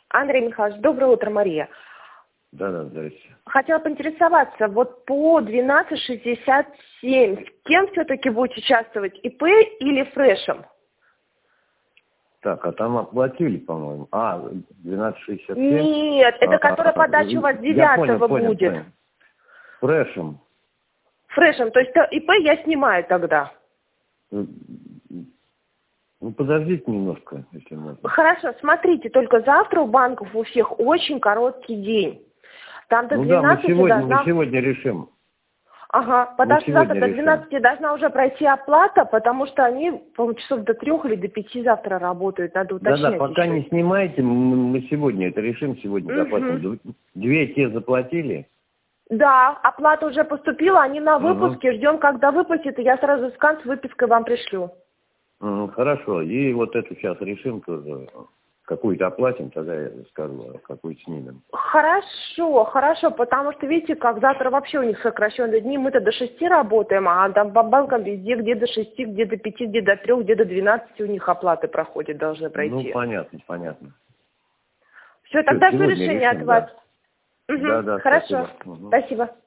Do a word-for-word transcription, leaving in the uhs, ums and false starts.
Андрей Михайлович, доброе утро, Мария. Да, да, здрасте. Хотела поинтересоваться, вот по двенадцать шестьдесят семь, кем все-таки будете участвовать, ИП или фрешем? Так, а там оплатили, по-моему. А, двенадцать шестьдесят семь? Нет, это а, которая а, подача у вас я понял, девятого понял, будет. понял. Фрешем. Фрешем, то есть то ИП я снимаю тогда. Ну, подождите немножко, если можно. Хорошо, смотрите, только завтра у банков у всех очень короткий день. Там до Ну да, мы двенадцати сегодня, должна... мы сегодня решим. Ага, потому что завтра до двенадцати должна уже пройти оплата, потому что они, по-моему, часов до трех или до пяти завтра работают, надо уточнять. Да-да, пока еще. не снимайте, мы сегодня это решим, сегодня Угу. заплатим. Две те заплатили? Да, оплата уже поступила, они на выпуске, Угу. ждем, когда выплатят, и я сразу скан с выпиской вам пришлю. Хорошо, и вот эту сейчас решим тоже. Какую-то оплатим, тогда я скажу, а какую снимем. Хорошо, хорошо, потому что, видите, как завтра вообще у них сокращенные дни, мы-то до шести работаем, а там по банкам везде где до шести, где до пяти, где до трех, где до двенадцати у них оплаты проходят, должны пройти. Ну, понятно, понятно. Все, тогда жду решение от вас. Да, Угу, да, да, хорошо, спасибо. Угу. Спасибо.